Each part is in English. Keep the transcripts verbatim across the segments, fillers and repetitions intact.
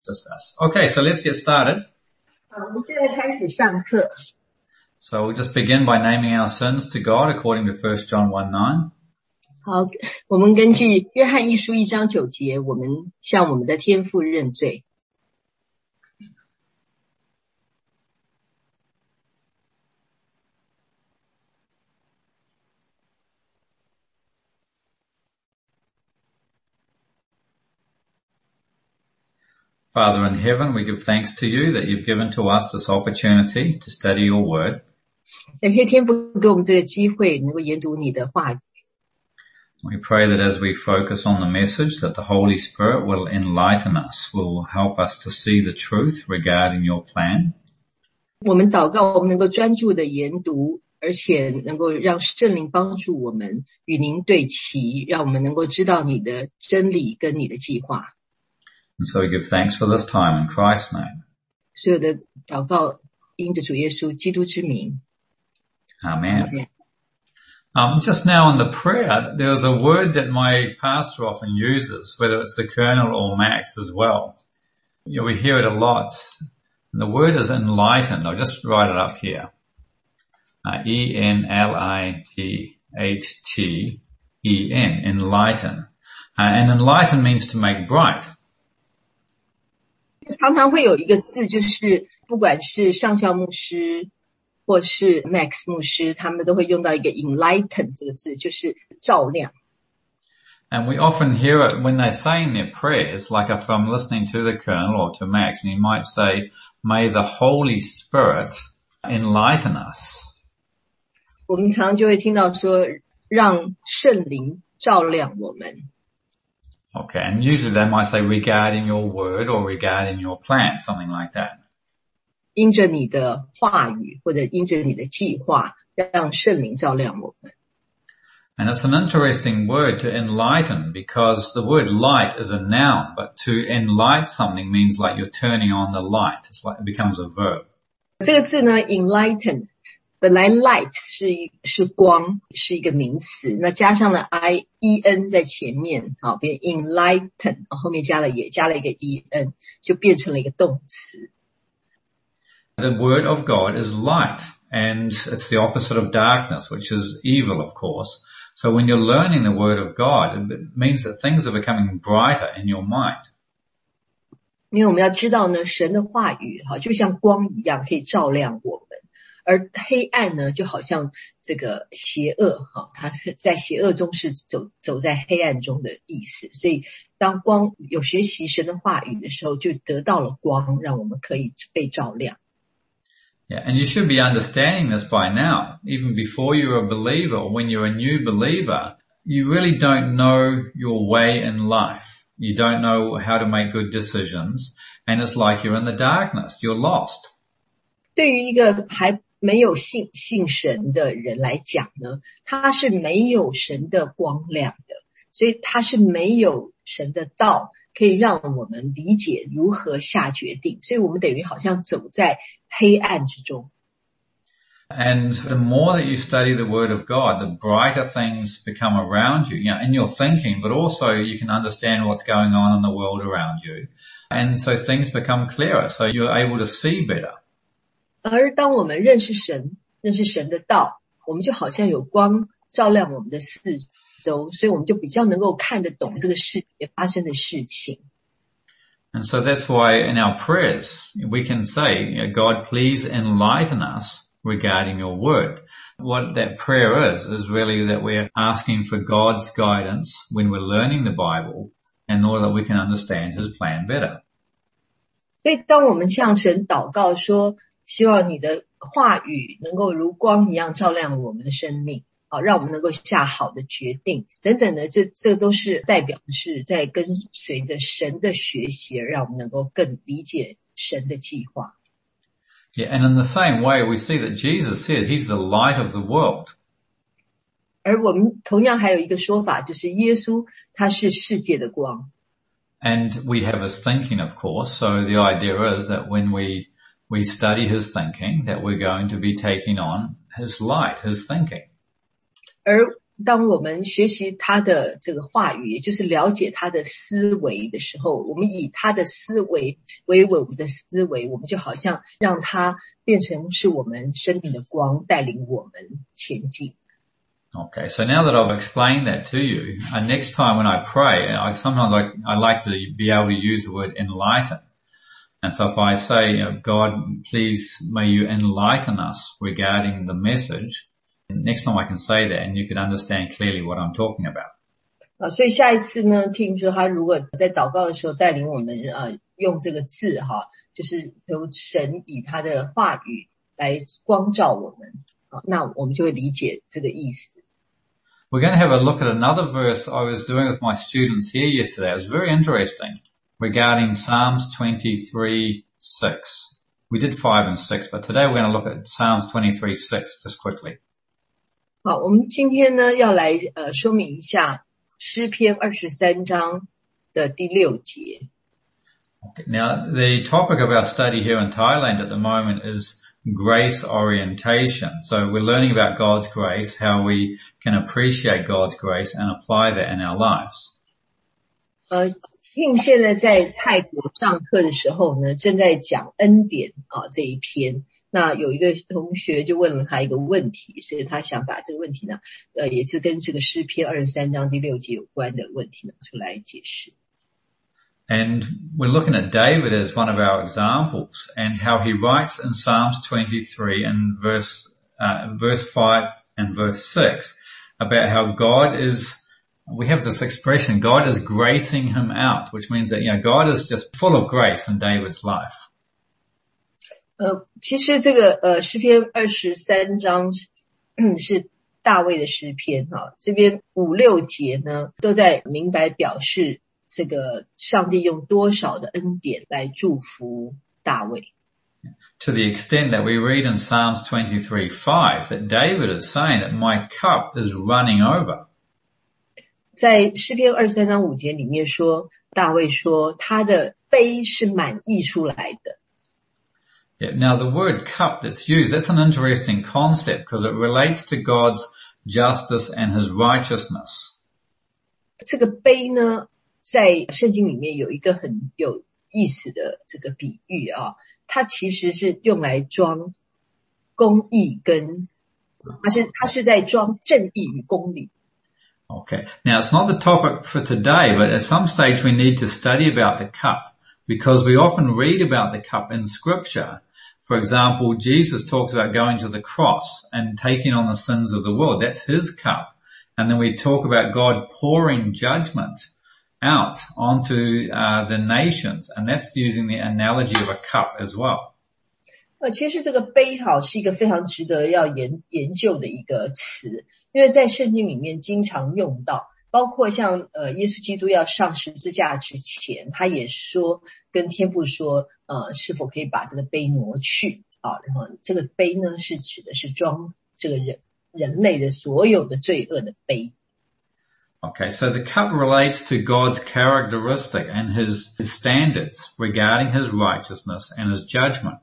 just us. Okay, so let's get started. 好，我们现在开始上课。 So we'll just begin by naming our sins to God according to First John one nine. 好，我们根据约翰一书一章九节，我们向我们的天父认罪。 Father in heaven, we give thanks to you that you've given to us this opportunity to study your word. 感谢天父给我们这个机会，能够研读你的话语。 We pray that as we focus on the message, that the Holy Spirit will enlighten us, will help us to see the truth regarding your plan. 我们祷告，我们能够专注的研读，而且能够让圣灵帮助我们与您对齐，让我们能够知道你的真理跟你的计划。 And so we give thanks for this time in Christ's name. 所有的祷告因着主耶稣基督之名。 Amen. Um, just now in the prayer, there was a word that my pastor often uses, whether it's the Colonel or Max as well. You know, we hear it a lot. And the word is enlightened. I'll just write it up here. Uh, E N L I G H T E N, enlighten. Uh, and enlighten means to make bright. 常常会有一个字，就是不管是上校牧师或是 Max 牧师，他们都会用到一个 enlighten 这个字，就是照亮。 And we often hear it when they say in their prayers, like if I'm listening to the Colonel or to Max, and he might say, may the Holy Spirit enlighten us. 我们常常就会听到说，让圣灵照亮我们。 Okay, and usually they might say regarding your word or regarding your plan, something like that. 因着你的话语，或者因着你的计划，让圣灵照亮我们。 And it's an interesting word to enlighten because the word light is a noun, but to enlight something means like you're turning on the light. It's like it becomes a verb. 这个字呢 enlighten 本来 light 是一是光，是一个名词，那加上了 I E N 在前面，好，变 enlighten 后面加了也加了一个 E N， 就变成了一个动词。 The word of God is light, and it's the opposite of darkness, which is evil, of course. So when you're learning the word of God, it means that things are becoming brighter in your mind. 因为我们要知道呢，神的话语哈，就像光一样，可以照亮我们。 而黑暗呢，就好像这个邪恶哈，它在邪恶中是走走在黑暗中的意思。所以当光有学习神的话语的时候，就得到了光，让我们可以被照亮。 Yeah, and you should be understanding this by now. Even before you're a believer or when you're a new believer, you really don't know your way in life. You don't know how to make good decisions. And it's like you're in the darkness. You're lost. 对于一个还没有信信神的人来讲呢，他是没有神的光亮的，所以他是没有神的道可以让我们理解如何下决定，所以我们等于好像走在黑暗之中。 And the more that you study the Word of God, the brighter things become around you, you know, in your thinking, but also you can understand what's going on in the world around you. And so things become clearer, so you're able to see better. 而当我们认识神，认识神的道，我们就好像有光照亮我们的四周，所以我们就比较能够看得懂这个世界发生的事情。 And so that's why in our prayers we can say, you know, God, please enlighten us regarding your word. What that prayer is, is really that we're asking for God's guidance when we're learning the Bible in order that we can understand His plan better. 所以当我们向神祷告说， 希望你的话语能够如光一样照亮我们的生命，好，让我们能够下好的决定，等等的，这这都是代表的是在跟随着神的学习，让我们能够更理解神的计划。 Yeah, and in the same way we see that Jesus said He's the light of the world. 而我们同样还有一个说法，就是耶稣他是世界的光。 And we have His thinking, of course, so the idea is that when we we study His thinking, that we're going to be taking on His light, His thinking. 而当我们学习他的这个话语，也就是了解他的思维的时候，我们以他的思维为我们的思维，我们就好像让他变成是我们生命的光，带领我们前进。 Okay, so now that I've explained that to you, and next time when I pray, I, sometimes I, I like to be able to use the word enlighten. And so if I say, you know, God, please may you enlighten us regarding the message, next time I can say that and you can understand clearly what I'm talking about. 啊，所以下一次呢，听说他如果在祷告的时候带领我们呃用这个字哈，就是由神以他的话语来光照我们，啊，那我们就会理解这个意思。 We're going to have a look at another verse I was doing with my students here yesterday. It was very interesting regarding Psalms twenty-three six. We did five and six, but today we're going to look at Psalms twenty-three six just quickly. 好，我们今天呢要来呃说明一下诗篇二十三章的第六节。 Okay, now the topic of our study here in Thailand at the moment is grace orientation. So we're learning about God's grace, how we can appreciate God's grace and apply that in our lives. 呃，应现在在泰国上课的时候呢，正在讲恩典啊这一篇。那有一个同学就问了他一个问题，所以他想把这个问题呢，呃，也是跟这个诗篇二十三章第六节有关的问题呢，出来解释。 And we're looking at David as one of our examples and how he writes in Psalms twenty-three and verse, uh, verse five and verse six about how God is, we have this expression, God is gracing him out, which means that, you know, God is just full of grace in David's life. 呃，其实这个呃诗篇二十三章嗯是大卫的诗篇哈，这边五六节呢都在明白表示这个上帝用多少的恩典来祝福大卫。 To the extent that we read in Psalms twenty-three five that David is saying that my cup is running over. 在诗篇二十三章五节里面说，大卫说他的杯是满溢出来的。 Yeah, now the word cup that's used, that's an interesting concept because it relates to God's justice and his righteousness. 这个杯呢，在圣经里面有一个很有意思的这个比喻啊，它其实是用来装公义跟，它是它是在装正义与公理。 Okay. Now it's not the topic for today, but at some stage we need to study about the cup because we often read about the cup in scripture. For example, Jesus talks about going to the cross and taking on the sins of the world. That's his cup. And then we talk about God pouring judgment out onto uh, the nations. And that's using the analogy of a cup as well. 呃，其实这个杯哈是一个非常值得要研研究的一个词，因为在圣经里面经常用到，包括像呃耶稣基督要上十字架之前，他也说跟天父说，呃是否可以把这个杯挪去啊？然后这个杯呢是指的是装这个人人类的所有的罪恶的杯。 Okay, so the cup relates to God's characteristic and his, his standards regarding his righteousness and his judgment.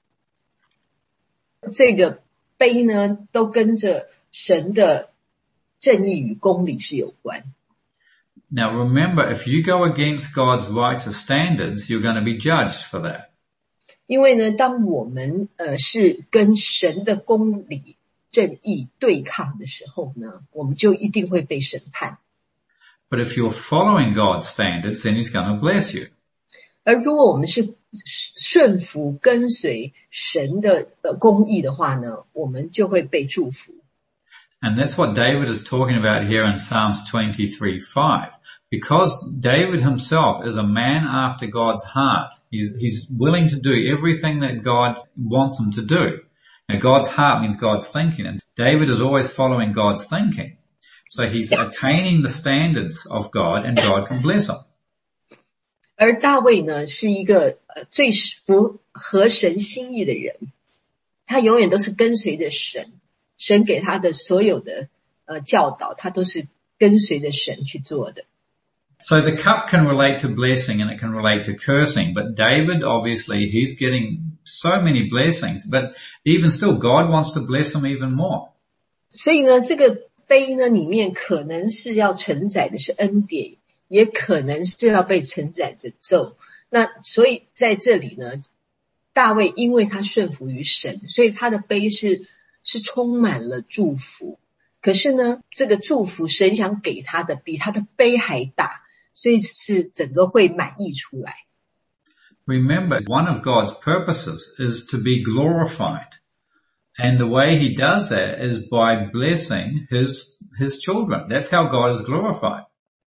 这个杯呢都跟着神的正义与公理是有关。 Now remember, if you go against God's righteous standards, you're going to be judged for that. 因为呢，当我们呃是跟神的公理正义对抗的时候呢，我们就一定会被审判。 But if you're following God's standards, then he's going to bless you. 而如果我们是顺服跟随神的呃公义的话呢，我们就会被祝福。 And that's what David is talking about here in Psalms twenty-three five. Because David himself is a man after God's heart. He's, he's willing to do everything that God wants him to do. Now, God's heart means God's thinking, and David is always following God's thinking. So he's attaining the standards of God, and God can bless him. 而大卫呢，是一个呃最符合神心意的人，他永远都是跟随着神，神给他的所有的呃教导，他都是跟随着神去做的。 So the cup can relate to blessing and it can relate to cursing, but David obviously he's getting so many blessings, but even still God wants to bless him even more. 所以呢，这个杯呢里面可能是要承载的是恩典，也可能是要被承载着咒。那所以在这里呢，大卫因为他顺服于神，所以他的杯是是充满了祝福。可是呢，这个祝福神想给他的比他的杯还大，所以是整个会满溢出来。 Remember, one of God's purposes is to be glorified. And the way he does that is by blessing his, his children. That's how God is glorified.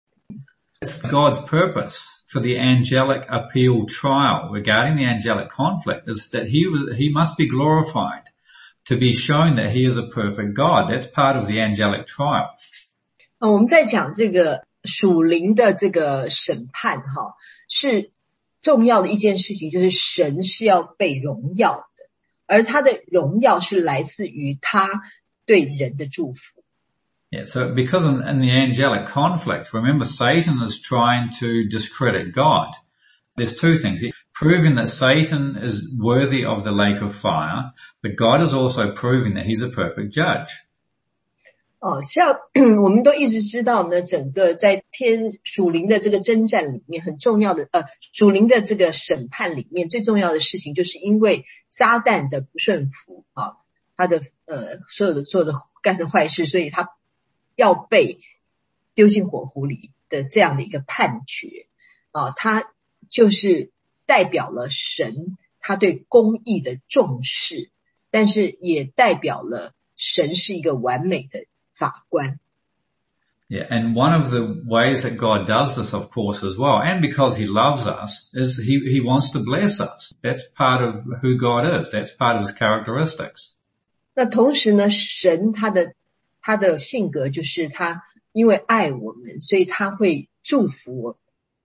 It's God's purpose for the angelic appeal trial regarding the angelic conflict is that he was, he must be glorified to be shown that he is a perfect God. That's part of the angelic trial. 呃，我们在讲这个属灵的这个审判哈，是重要的一件事情，就是神是要被荣耀的。而他的荣耀是来自于他对人的祝福。 Yeah, so because in, in the angelic conflict, remember Satan is trying to discredit God. There's two things. He's proving that Satan is worthy of the lake of fire, but God is also proving that he's a perfect judge. 哦，像我们都一直知道呢，整个在天属灵的这个征战里面很重要的呃属灵的这个审判里面最重要的事情，就是因为撒旦的不顺服啊，他的呃所有的做的干的坏事，所以他要被丢进火湖里的这样的一个判决啊，他就是代表了神他对公义的重视，但是也代表了神是一个完美的法官。 Yeah, and one of the ways that God does this, of course, as well, and because he loves us, is he, he wants to bless us. That's part of who God is. That's part of his characteristics. 那同时呢，神他的他的性格就是他因为爱我们，所以他会祝福我们。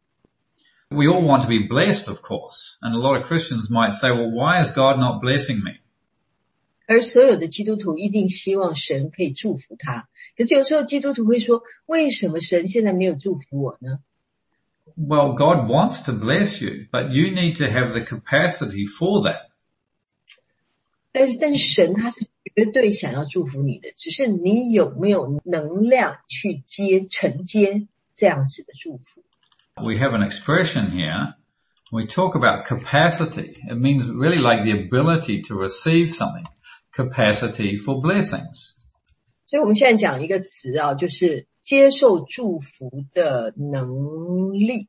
We all want to be blessed, of course, and a lot of Christians might say, well, why is God not blessing me? 而所有的基督徒一定希望神可以祝福他，可是有时候基督徒会说，为什么神现在没有祝福我呢？ Well, God wants to bless you, but you need to have the capacity for that. 但是但是神他是绝对想要祝福你的，只是你有没有能量去接承接这样子的祝福。 We have an expression here. We talk about capacity. It means really like the ability to receive something. Capacity for blessings. 所以我们现在讲一个词啊，就是接受祝福的能力。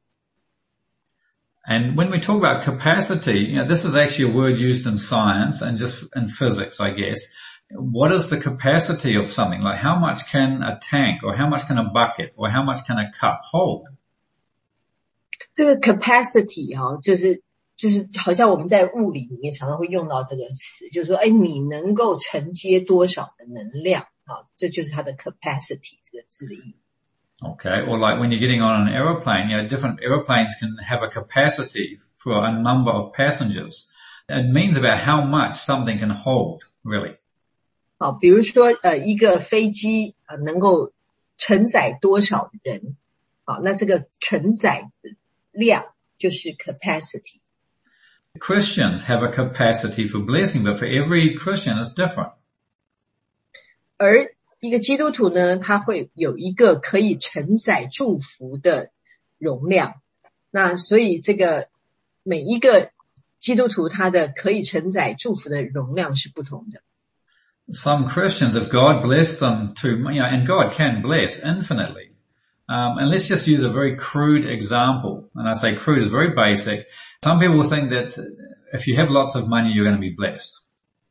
And when we talk about capacity, you know, this is actually a word used in science and just in physics, I guess. What is the capacity of something? Like how much can a tank or how much can a bucket or how much can a cup hold? 这个 capacity 啊，就是就是好像我们在物理里面常常会用到这个词，就是说，哎，你能够承接多少的能量啊？这就是它的 capacity 这个字的意义。 Okay, or like when you're getting on an aeroplane, you know, different aeroplanes can have a capacity for a number of passengers. It means about how much something can hold, really. 好，比如说呃，一个飞机呃能够承载多少人？好，那这个承载的量就是 capacity。 Christians have a capacity for blessing, but for every Christian it's different. 而一个基督徒呢，他会有一个可以承载祝福的容量。那所以这个每一个基督徒他的可以承载祝福的容量是不同的。 Some Christians, if God blessed them to, you know, and God can bless infinitely. Um, and let's just use a very crude example. And I say crude is very basic. Some people think that if you have lots of money, you're going to be blessed.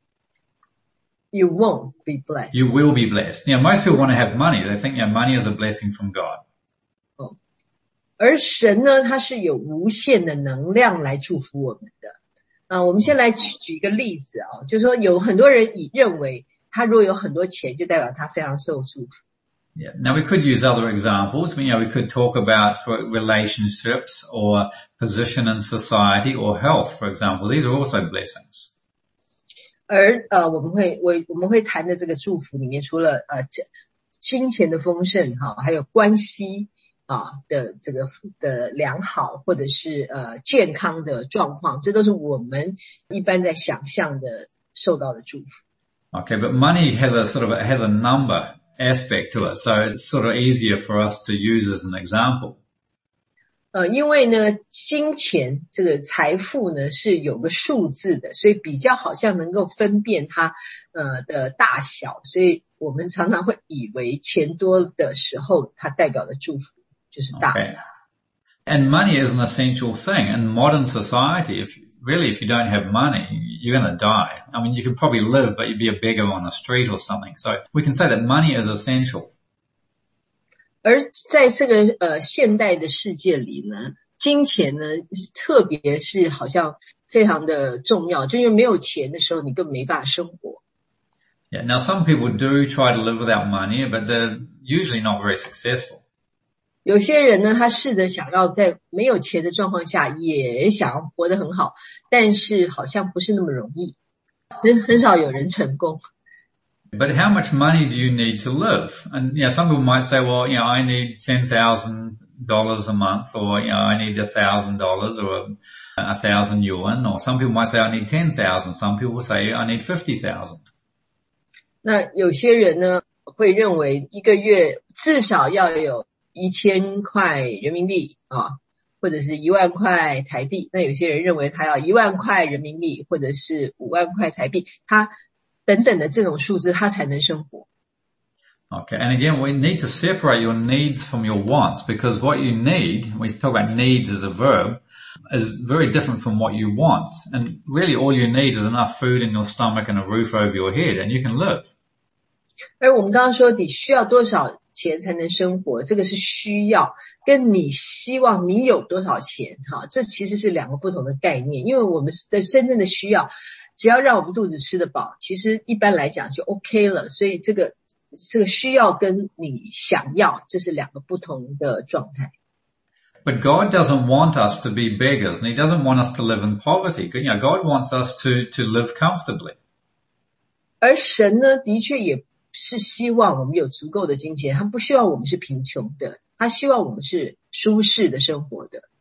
You won't be blessed. You will be blessed. You know, most people want to have money. They think, you know, money is a blessing from God. 哦，而神呢，他是有无限的能量来祝福我们的。啊，我们先来举举一个例子啊，就是说有很多人以认为他如果有很多钱，就代表他非常受祝福。 Yeah. Now we could use other examples. You know, we could talk about for relationships or position in society or health, for example. These are also blessings. 而呃，我们会我我们会谈的这个祝福里面，除了呃金钱的丰盛哈，还有关系啊的这个的良好，或者是呃健康的状况，这都是我们一般在想象的受到的祝福。 Okay, but money has a sort of a, has a number. aspect to it, so it's sort of easier for us to use as an example. 呃，因为呢，金钱这个财富呢是有个数字的，所以比较好像能够分辨它呃的大小，所以我们常常会以为钱多的时候，它代表的祝福就是大。 Okay. And money is an essential thing in modern society. If really, if you don't have money, you're going to die. I mean, you could probably live, but you'd be a beggar on the street or something. So we can say that money is essential. 而在这个呃现代的世界里呢，金钱呢，特别是好像非常的重要，就因为没有钱的时候，你根本没办法生活。 Yeah. Now, some people do try to live without money, but they're usually not very successful. 有些人呢，他试着想要在没有钱的状况下，也想要活得很好，但是好像不是那么容易，很很少有人成功。 But how much money do you need to live? And, you know, some people might say, well, you know, I need ten thousand dollars a month, or, you know, I need one thousand dollars or a thousand yuan, or some people might say I need ten thousand. Some people say I need fifty thousand. 那有些人呢，会认为一个月至少要有一千块人民币啊，或者是一万块台币。那有些人认为他要一万块人民币，或者是五万块台币，他等等的这种数字，他才能生活。 Okay, and again, we need to separate your needs from your wants, because what you need, we talk about needs as a verb, is very different from what you want. And really all you need is enough food in your stomach and a roof over your head, and you can live. 而我们刚刚说你需要多少钱才能生活，这个是需要，跟你希望你有多少钱，哈，这其实是两个不同的概念。因为我们的真正的需要，只要让我们肚子吃得饱，其实一般来讲就 OK 了。所以这个这个需要跟你想要，这是两个不同的状态。 But God doesn't want us to be beggars, and He doesn't want us to live in poverty. You know, God wants us to to live comfortably. 而神呢，的确也是希望我们有足够的金钱，他不希望我们是贫穷的，他希望我们是舒适的生活的。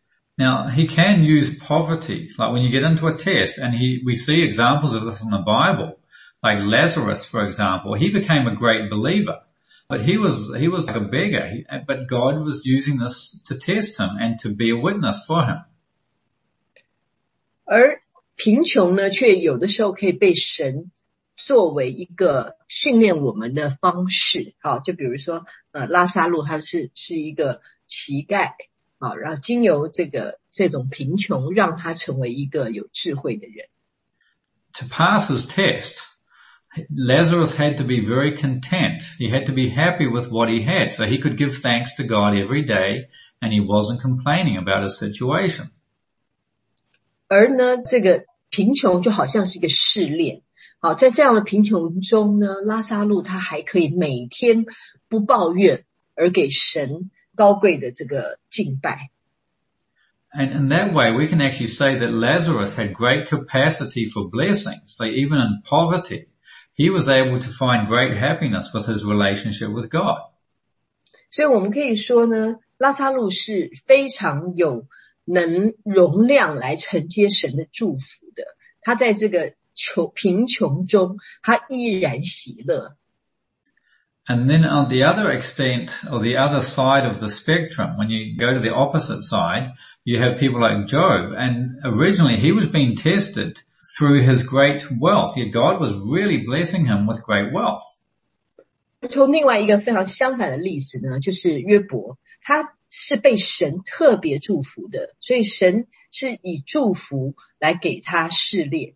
Now, He can use poverty, like when you get into a test, and he, we see examples of this in the Bible, like Lazarus, for example. He became a great believer, but he was, he was like a beggar, he, but God was using this to test him and to be a witness for him. 而贫穷呢，却有的时候可以被神作为一个训练我们的方式，好，就比如说，呃，拉撒路他是是一个乞丐，好，然后经由这个这种贫穷，让他成为一个有智慧的人。 To pass his test, Lazarus had to be very content. He had to be happy with what he had, so he could give thanks to God every day, and he wasn't complaining about his situation. 而呢，这个贫穷就好像是一个试炼。好，在这样的贫穷中呢，拉撒路他还可以每天不抱怨，而给神高贵的这个敬拜。 And in that way, we can actually say that Lazarus had great capacity for blessing. So even in poverty, he was able to find great happiness with his relationship with God. 所以我们可以说呢，拉撒路是非常有能容量来承接神的祝福的。他在这个穷贫穷中，他依然喜乐。 And then on the other extent, or the other side of the spectrum, when you go to the opposite side, you have people like Job. And originally he was being tested through his great wealth. Yet God was really blessing him with great wealth. 从另外一个非常相反的例子呢，就是约伯，他是被神特别祝福的，所以神是以祝福来给他试炼。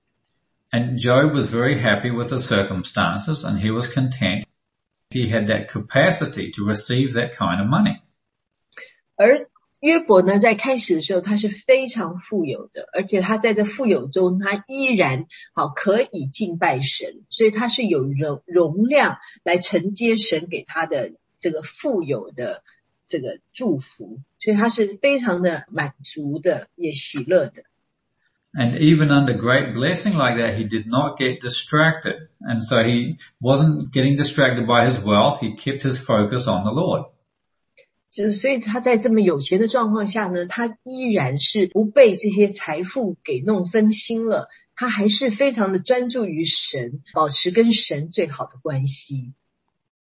And Job was very happy with the circumstances, and he was content. He had that capacity to receive that kind of money. 而约伯呢，在开始的时候他是非常富有的，而且他在这富有中，他依然好可以敬拜神，所以他是有容容量来承接神给他的这个富有的这个祝福，所以他是非常的满足的，也喜乐的。 And even under great blessing like that, he did not get distracted. And so he wasn't getting distracted by his wealth. He kept his focus on the Lord. 就是所以他在这么有钱的状况下呢，他依然是不被这些财富给弄分心了，他还是非常的专注于神，保持跟神最好的关系。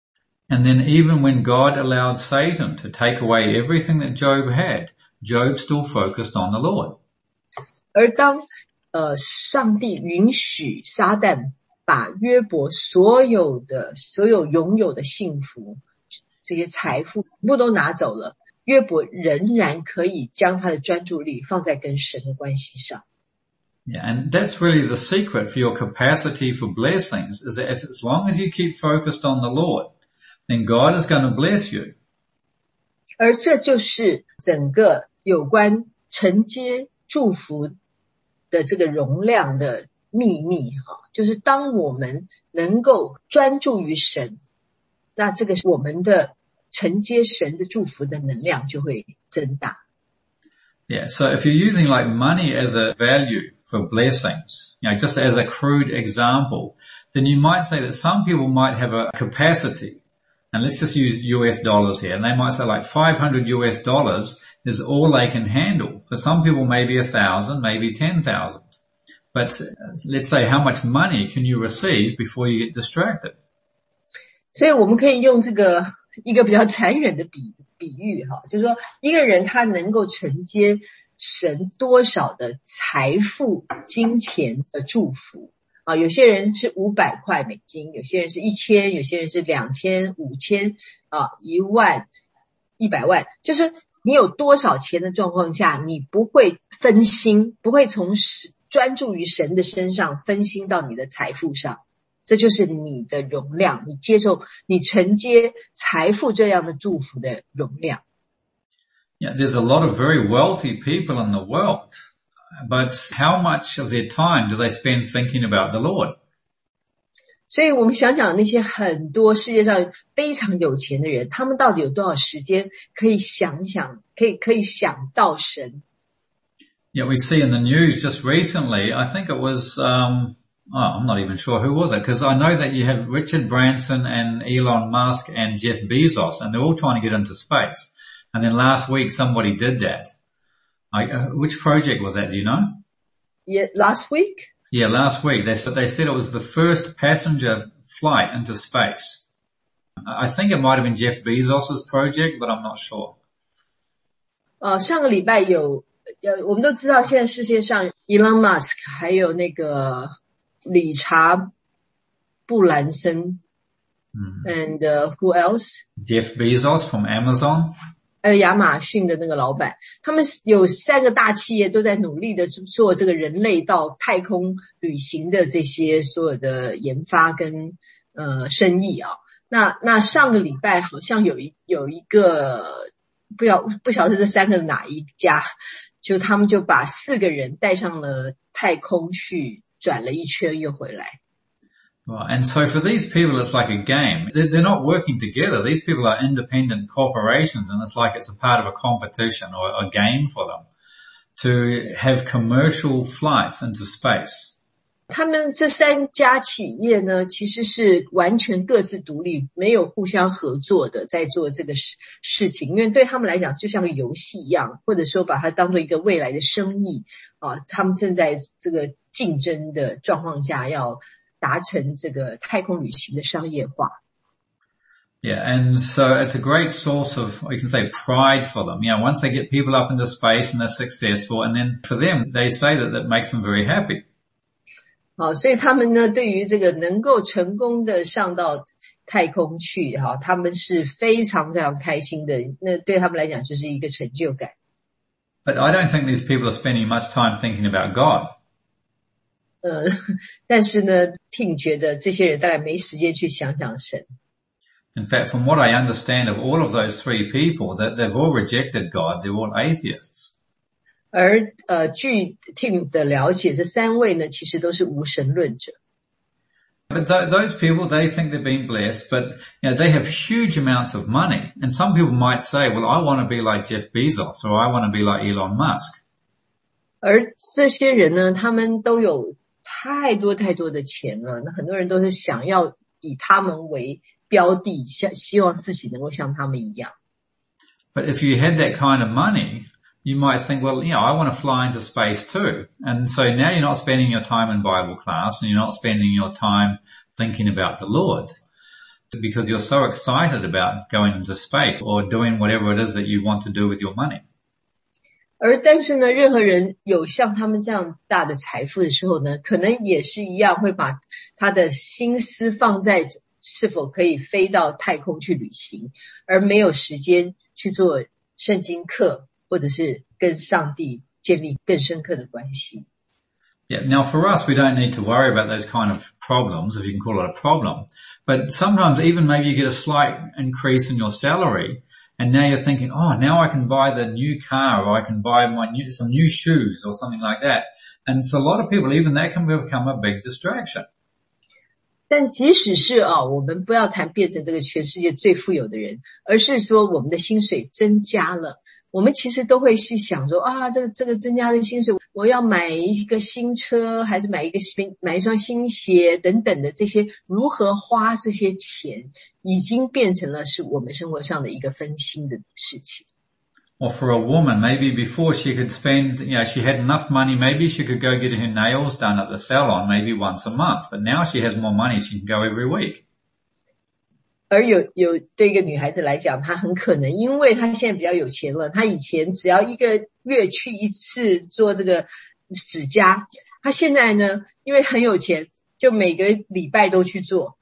And then even when God allowed Satan to take away everything that Job had, Job still focused on the Lord. 而当呃上帝允许撒旦把约伯所有的所有拥有的幸福这些财富全部都拿走了，约伯仍然可以将他的专注力放在跟神的关系上。 Yeah, and that's really the secret for your capacity for blessings, is that if as long as you keep focused on the Lord, then God is going to bless you. 而这就是整个有关承接祝福的这个容量的秘密哈，就是当我们能够专注于神，那这个我们的承接神的祝福的能量就会增大。 Yeah, so if you're using like money as a value for blessings, you know, just as a crude example, then you might say that some people might have a capacity, and let's just use U S dollars here, and they might say like five hundred U S dollars is all they can handle. For some people maybe a thousand, maybe ten thousand. But let's say how much money can you receive before you get distracted? 所以我们可以用这个一个比较残忍的比比喻哈，就是说一个人他能够承接神多少的财富、金钱的祝福啊？有些人是五百块美金，有些人是一千，有些人是两千、五千啊、一万、一百万，就是你有多少钱的状况下，你不会分心，不会从专注于神的身上分心到你的财富上。这就是你的容量，你接受你承接财富这样的祝福的容量。 Yeah, there's a lot of very wealthy people in the world, but how much of their time do they spend thinking about the Lord? 所以我们想想那些很多世界上非常有钱的人，他们到底有多少时间可以想想，可以可以想到神？ Yeah, we see in the news just recently, I think it was, um, oh, I'm not even sure who was it, because I know that you have Richard Branson and Elon Musk and Jeff Bezos, and they're all trying to get into space. And then last week somebody did that. I, uh, which project was that, do you know? Yeah, last week? Yeah, last week. They, they said it was the first passenger flight into space. I think it might have been Jeff Bezos' project, but I'm not sure. 呃，上个礼拜有，呃，我们都知道现在世界上 Elon Musk 还有那个理查布兰森，嗯 ，and、uh, who else? Jeff Bezos from Amazon. 还有亚马逊的那个老板，他们有三个大企业都在努力的做这个人类到太空旅行的这些所有的研发跟呃生意啊。那那上个礼拜好像有一有一个不晓不晓得这三个哪一家，就他们就把四个人带上了太空去转了一圈又回来。 Well, and so for these people, it's like a game. They're, they're not working together. These people are independent corporations, and it's like it's a part of a competition or a game for them to have commercial flights into space. 他们这三家企业呢，其实是完全各自独立，没有互相合作的，在做这个事事情。因为对他们来讲，就像个游戏一样，或者说把它当做一个未来的生意啊。他们正在这个竞争的状况下，要达成这个太空旅行的商业化。 Yeah, and so it's a great source of, you can say, pride for them. You know, once they get people up into space and they're successful, and then for them, they say that that makes them very happy. 好，所以他们呢，对于这个能够成功的上到太空去，哈，他们是非常非常开心的。那对他们来讲，就是一个成就感。 But I don't think these people are spending much time thinking about God. 呃，但是呢 ，Tim 觉得这些人大概没时间去想想神。 In fact, from what I understand of all of those three people, that they've all rejected God. They're all atheists. 而呃，据 Tim 的了解，这三位呢，其实都是无神论者。 But th- those people, they think they're being blessed, but you know, they have huge amounts of money. And some people might say, well, I want to be like Jeff Bezos, or I want to be like Elon Musk. 而这些人呢，他们都有太多太多的钱了，那很多人都是想要以他们为标的，希希望自己能够像他们一样。 But if you had that kind of money, you might think, well, you know, I want to fly into space too. And so now you're not spending your time in Bible class and you're not spending your time thinking about the Lord. because you're so excited about going into space or doing whatever it is that you want to do with your money. 而但是呢，任何人有像他们这样大的财富的时候呢，可能也是一样会把他的心思放在是否可以飞到太空去旅行，而没有时间去做圣经课，或者是跟上帝建立更深刻的关系。 Yeah, now for us, we don't need to worry about those kind of problems, if you can call it a problem. But sometimes even maybe you get a slight increase in your salary, and now you're thinking, oh, now I can buy the new car, or I can buy my new, some new shoes or something like that. And for a lot of people, even that can become a big distraction. 但即使是啊，我们不要谈变成这个全世界最富有的人，而是说我们的薪水增加了，我们其实都会去想说啊，这个这个增加的薪水，我要买一个新车，还是买一个新买一双新鞋等等的，这些如何花这些钱，已经变成了是我们生活上的一个分心的事情。 Or for a woman, maybe before she could spend, you know, she had enough money, maybe she could go get her nails done at the salon maybe once a month, but now she has more money, she can go every week. 而有有对一个女孩子来讲，她很可能因为她现在比较有钱了，她以前只要一个月去一次做这个指甲，她现在呢，因为很有钱，就每个礼拜都去做。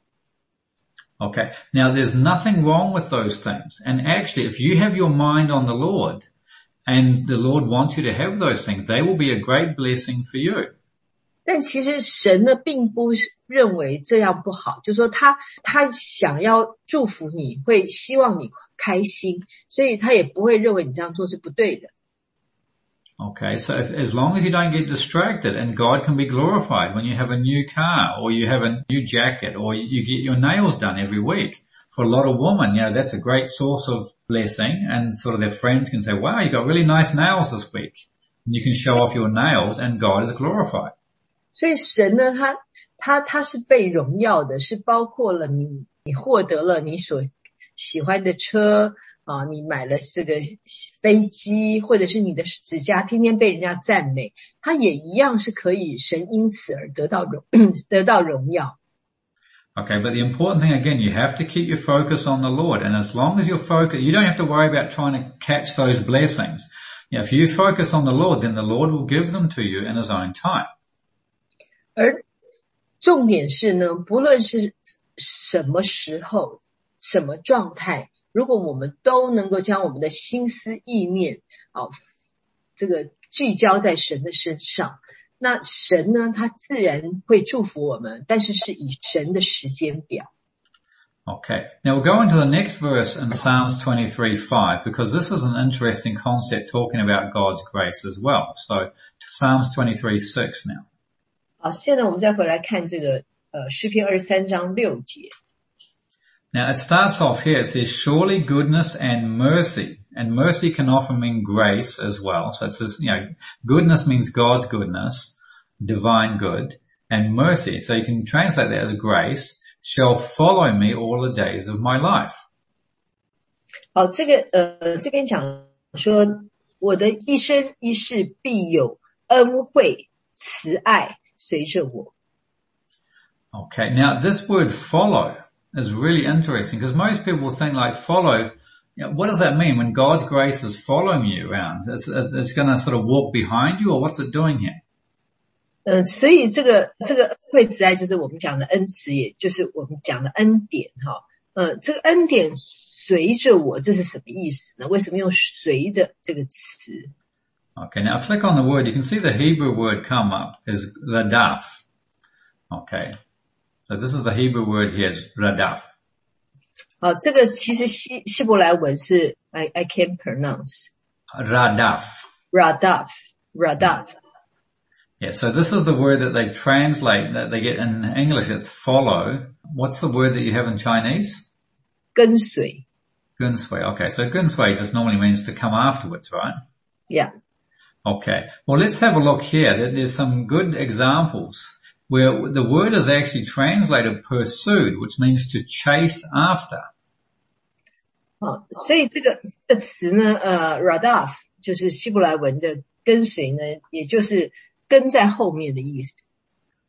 Okay, now there's nothing wrong with those things. And actually, if you have your mind on the Lord, and the Lord wants you to have those things, they will be a great blessing for you. 但其实神呢，并不认为这样不好，就是说他他想要祝福你，会希望你开心，所以他也不会认为你这样做是不对的。 Okay, so if, as long as you don't get distracted, and God can be glorified when you have a new car, or you have a new jacket, or you get your nails done every week. For a lot of women, you know, that's a great source of blessing, and sort of their friends can say, wow, you got really nice nails this week. And you can show off your nails, and God is glorified. 所以神呢，他他他是被荣耀的，是包括了你你获得了你所喜欢的车啊，你买了这个飞机，或者是你的指甲天天被人家赞美，它也一样是可以神因此而得到荣得到荣耀。 Okay, but the important thing again, you have to keep your focus on the Lord, and as long as you're focused, you don't have to worry about trying to catch those blessings. You know, if you focus on the Lord, then the Lord will give them to you in His own time. 而重点是呢，不论是什么时候、什么状态，如果我们都能够将我们的心思意念啊，这个聚焦在神的身上，那神呢，他自然会祝福我们，但是是以神的时间表。 Okay, now we'll go into the next verse in Psalms twenty-three five, because this is an interesting concept talking about God's grace as well. So Psalms twenty-three six now. 好，现在我们再回来看这个呃诗篇二十三章六节。 Now it starts off here, it says, surely goodness and mercy, and mercy can often mean grace as well. So it says, you know, goodness means God's goodness, divine good, and mercy, so you can translate that as grace, shall follow me all the days of my life. 好，这个呃这边讲说，我的一生一世必有恩惠慈爱随着我。 Okay, now this word follow is really interesting, because most people think like follow, you know, what does that mean when God's grace is following you around? It's, it's, it's going to sort of walk behind you, or what's it doing here? 呃，所以这个这个恩惠慈爱就是我们讲的恩慈，也就是我们讲的恩典哈。呃，这个恩典随着我，这是什么意思呢？为什么用随着这个词？ Okay, now click on the word. You can see the Hebrew word come up is radaf. Okay, so this is the Hebrew word here is radaf. 好，这个其实希希伯来文是 I I can't pronounce. Radaf. Radaf. Radaf. Yeah, so this is the word that they translate, that they get in English, it's follow. What's the word that you have in Chinese? 跟随。 跟随. Okay, so 跟随 just normally means to come afterwards, right? Yeah. Okay, well let's have a look here. There's some good examples where the word is actually translated pursued, which means to chase after. 好，所以这个这个词呢，呃 ，radaf 就是希伯来文的跟随呢，也就是跟在后面的意思。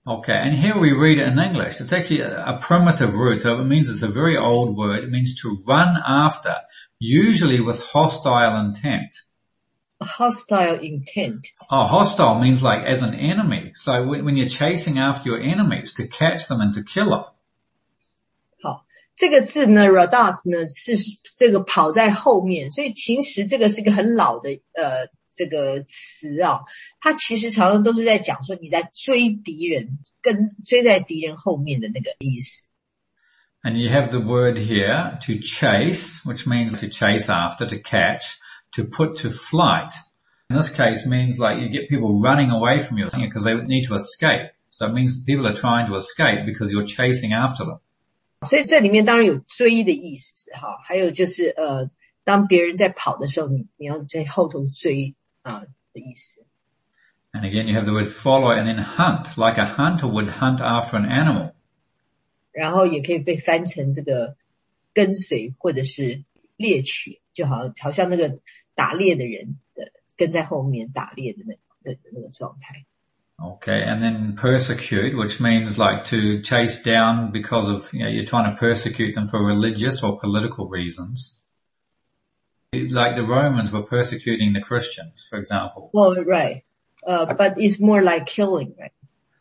Okay, and here we read it in English. It's actually a, a primitive root, so it means it's a very old word. It means to run after, usually with hostile intent. Hostile intent. Oh, hostile means like as an enemy. So when, when you're chasing after your enemies to catch them and to kill them. 好，这个字呢 ，radaf 呢是这个跑在后面，所以其实这个是一个很老的呃这个词啊，它其实常常都是在讲说你在追敌人，跟追在敌人后面的那个意思。 And you have the word here to chase, which means to chase after, to catch, to put to flight. In this case means like you get people running away from you because they need to escape. So it means people are trying to escape because you're chasing after them. 所以这里面当然有追的意思哈，还有就是呃，当别人在跑的时候，你你要在后头追啊、呃、的意思。 And again, you have the word follow and then hunt, like a hunter would hunt after an animal. 然后也可以被翻成这个跟随或者是猎取，就好好像那个打猎的人的跟在后面打猎的那的那个状态。 Okay, and then persecute, which means like to chase down because of, you know, you're trying to persecute them for religious or political reasons. Like the Romans were persecuting the Christians, for example. Oh, right. Uh, but it's more like killing, right?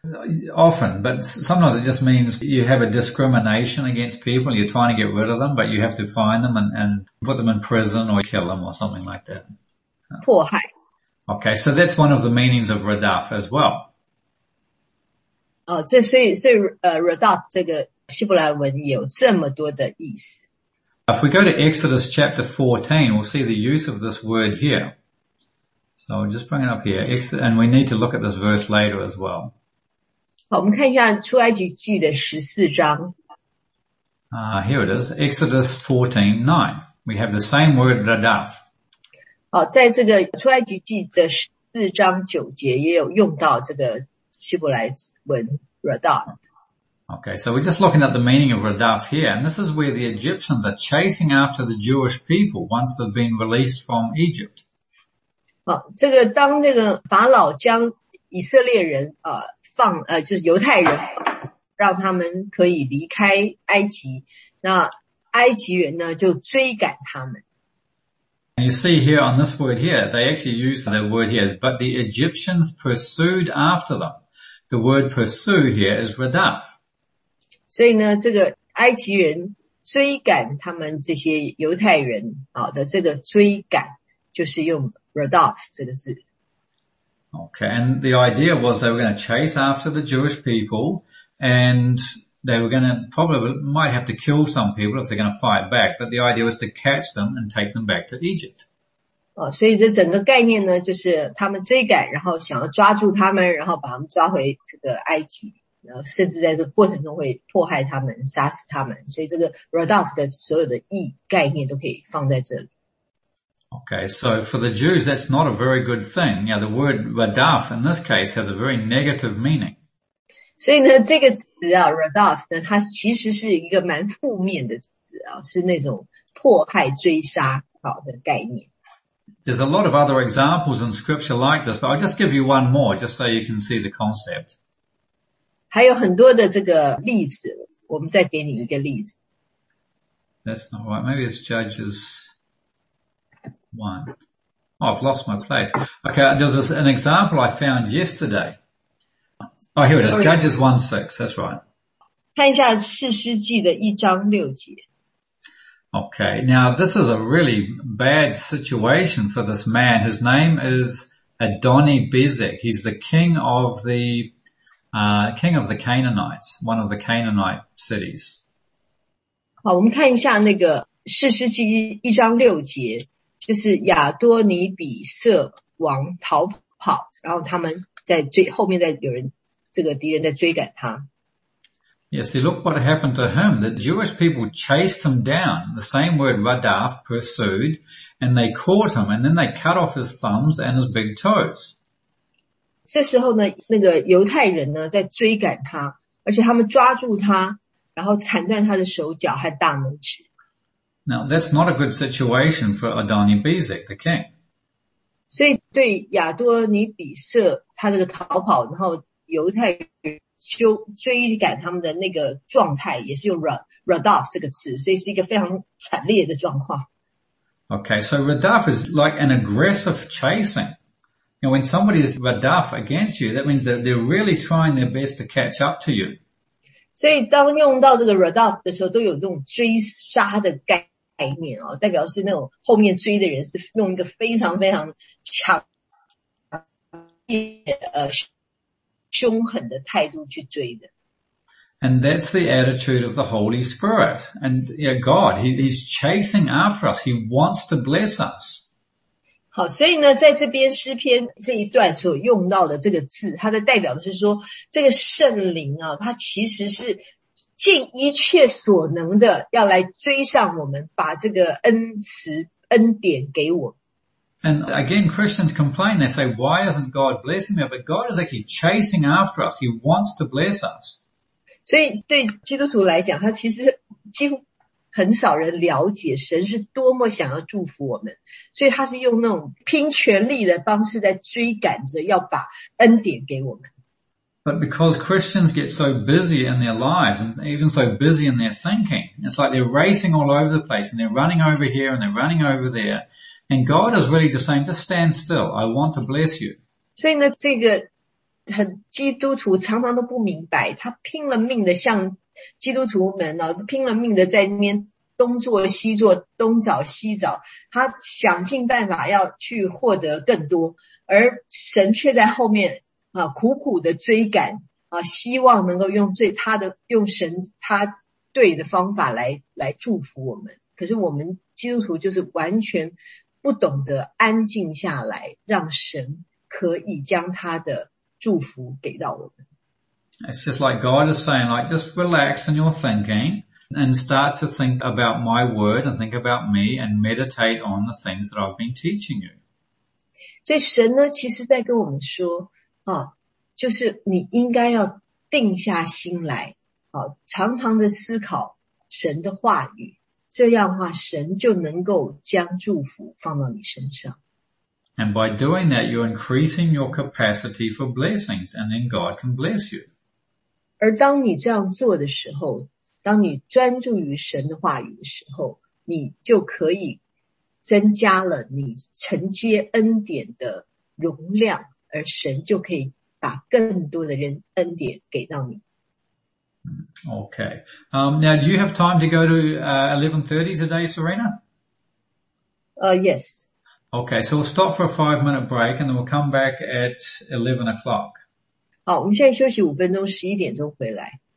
Often, but sometimes it just means you have a discrimination against people, you're trying to get rid of them, but you have to find them and, and put them in prison or kill them or something like that. 迫害. Okay, so that's one of the meanings of radaf as well. 哦，这所以所以呃 radaf 这个希伯来文有这么多的意思。 If we go to Exodus chapter fourteen, we'll see the use of this word here. So I'll just bring it up here, and we need to look at this verse later as well. 好，我们看一下出埃及记的十四章。 Uh, here it is, Exodus fourteen nine. We have the same word radaf. 好，在这个出埃及记的十四章九节也有用到这个希伯来文 radaf. Okay, so we're just looking at the meaning of radaf here, and this is where the Egyptians are chasing after the Jewish people once they've been released from Egypt. 好，这个当这个法老将以色列人呃放呃就是犹太人让他们可以离开埃及，那埃及人呢就追赶他们。 And you see here on this word here, they actually use the word here, but the Egyptians pursued after them. The word pursue here is radaf. 所以呢，这个埃及人追赶他们这些犹太人啊的这个追赶，就是用 radaf 这个字。 Okay, and the idea was they were going to chase after the Jewish people, and they were going to probably might have to kill some people if they're going to fight back, but the idea was to catch them and take them back to Egypt. 哦，所以这整个概念呢，就是他们追赶，然后想要抓住他们，然后把他们抓回这个埃及，然后甚至在这个过程中会迫害他们、杀死他们，所以这个 radaf 的所有的意概念都可以放在这里。 Okay, so for the Jews, that's not a very good thing. You know, the word radaf in this case has a very negative meaning. 所以呢，这个词啊 radaf 呢，它其实是一个蛮负面的词啊，是那种迫害、追杀好的概念。 There's a lot of other examples in scripture like this, but I'll just give you one more just so you can see the concept. 还有很多的这个例子，我们再给你一个例子。 That's not right. Maybe it's Judges one. Oh, I've lost my place. Okay, there's this, an example I found yesterday. Oh, here it is. Judges one six. That's right. 看一下士师记的一章六节。 Okay, now this is a really bad situation for this man. His name is Adoni-Bezek. He's the king of the uh king of the Canaanites, one of the Canaanite cities. 好，我们看一下那个士师记一章六节，就是亚多尼比色王逃跑，然后他们在追，后面在有人这个敌人在追赶他。 Yes, see, look what happened to him. The Jewish people chased him down. The same word radaf, pursued, and they caught him, and then they cut off his thumbs and his big toes. 这时候呢，那个犹太人呢在追赶他，而且他们抓住他，然后砍断他的手脚和大拇指。 Now, that's not a good situation for Adoni-Bezek, the king. 所以对亚多尼比色他这个逃跑，然后犹太人修追赶他们的那个状态也是用 radaf 这个词，所以是一个非常惨烈的状况。 Okay, so radaf is like an aggressive chasing. You know, when somebody is radaf against you, that means that they're really trying their best to catch up to you. 所以当用到这个 radaf 的时候，都有这种追杀的概念啊，代表是那种后面追的人是用一个非常非常强烈呃凶狠的态度去追的。 And that's the attitude of the Holy Spirit. And yeah, God, he, He's chasing after us. He wants to bless us. 好，所以呢，在这边诗篇这一段所用到的这个字，它的代表的是说，这个圣灵啊，它其实是尽一切所能的要来追上我们，把这个恩慈恩典给我们。 And again, Christians complain. They say, why isn't God blessing me? But God is actually chasing after us. He wants to bless us. 所以对基督徒来讲，他其实几乎很少人了解神是多么想要祝福我们，所以他是用那种拼全力的方式在追赶着要把恩典给我们。 But because Christians get so busy in their lives and even so busy in their thinking, it's like they're racing all over the place and they're running over here and they're running over there. And God is really just saying, just stand still. I want to bless you. 所以呢，这个很基督徒常常都不明白，他拼了命的像基督徒们啊，拼了命的在那边东做西做，东找西找，他想尽办法要去获得更多，而神却在后面啊苦苦的追赶啊，希望能够用最他的用神他对的方法来来祝福我们。可是我们基督徒就是完全不懂得安静下来，让神可以将他的祝福给到我们。 It's just like God is saying, like, just relax in your thinking and start to think about my word and think about me and meditate on the things that I've been teaching you. 所以神呢，其实在跟我们说啊，就是你应该要定下心来，啊，常常的思考神的话语，这样的话，神就能够将祝福放到你身上。 And by doing that, you're increasing your capacity for blessings, and then God can bless you. 而当你这样做的时候，当你专注于神的话语的时候，你就可以增加了你承接恩典的容量，而神就可以把更多的人恩典给到你。 Okay. Um, now, do you have time to go to uh, eleven thirty today, Serena? Uh, yes. Okay, so we'll stop for a five-minute break, and then we'll come back at eleven o'clock. 好，我们现在休息五分钟，十一点钟回来。